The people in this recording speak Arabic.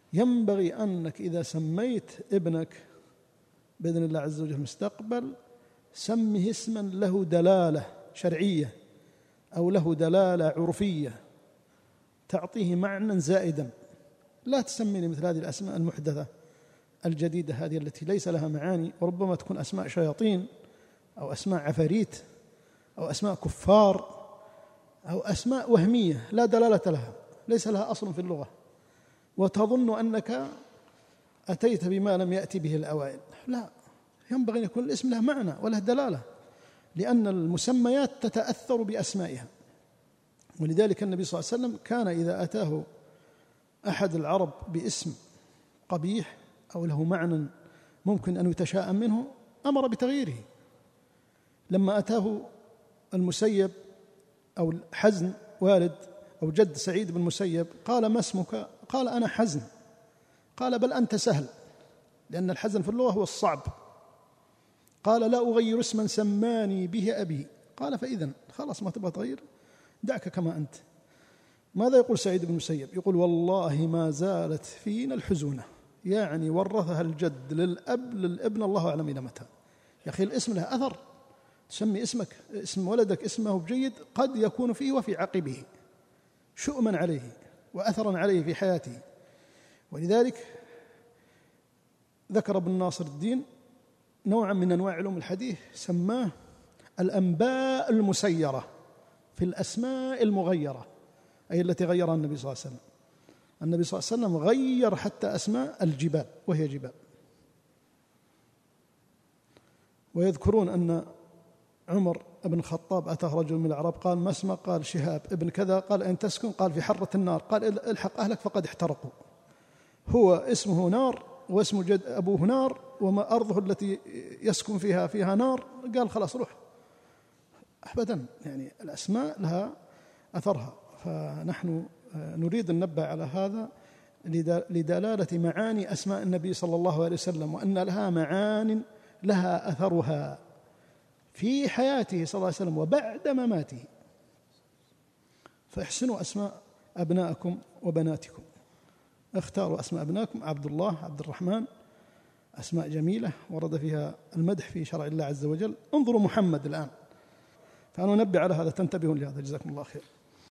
ينبغي أنك إذا سميت ابنك بإذن الله عز وجل المستقبل سمه اسما له دلالة شرعية أو له دلالة عرفية تعطيه معنى زائدا. لا تسميني مثل هذه الأسماء المحدثة الجديدة هذه التي ليس لها معاني، وربما تكون أسماء شياطين أو أسماء عفاريت أو أسماء كفار أو أسماء وهمية لا دلالة لها، ليس لها أصل في اللغة، وتظن أنك أتيت بما لم يأتي به الأوائل. لا، ينبغي أن يكون الاسم له معنى وله دلالة، لأن المسميات تتأثر بأسمائها. ولذلك النبي صلى الله عليه وسلم كان إذا أتاه أحد العرب باسم قبيح أو له معنى ممكن أن يتشاءم منه أمر بتغييره. لما أتاه المسيب أو الحزن والد أو جد سعيد بن المسيب قال: ما اسمك؟ قال: أنا حزن. قال: بل أنت سهل، لأن الحزن في اللغة هو الصعب. قال: لا أغير اسما سماني به أبي. قال: فإذن خلاص ما تبغى تغير دعك كما أنت. ماذا يقول سعيد بن المسيب؟ يقول: والله ما زالت فينا الحزونة، يعني ورثها الجد للأب للابن، الله أعلم إلى متى. يا أخي الاسم له أثر، تسمي اسمك اسم ولدك اسمه جيد قد يكون فيه وفي عقبه شؤما عليه وأثرا عليه في حياته. ولذلك ذكر ابن ناصر الدين نوعا من أنواع علوم الحديث سماه الأنباء المسيرة في الأسماء المغيرة، أي التي غيرها النبي صلى الله عليه وسلم. النبي صلى الله عليه وسلم غير حتى أسماء الجبال وهي جبال. ويذكرون أن عمر بن الخطاب أتاه رجل من العرب قال: ما اسمك؟ قال: شهاب ابن كذا. قال: أين تسكن؟ قال: في حرة النار. قال: الحق أهلك فقد احترقوا. هو اسمه نار واسم جد أبوه نار وما أرضه التي يسكن فيها نار. قال: خلاص روح. أبدا، يعني الأسماء لها أثرها. فنحن نريد أن ننبه على هذا لدلالة معاني أسماء النبي صلى الله عليه وسلم، وأن لها معان لها أثرها في حياته صلى الله عليه وسلم وبعد مماته. فاحسنوا أسماء أبنائكم وبناتكم، اختاروا أسماء أبنائكم عبد الله، عبد الرحمن، أسماء جميلة ورد فيها المدح في شرع الله عز وجل. انظروا محمد الآن. فأنا أنبه على هذا، تنتبهون لهذا. جزاكم الله خير.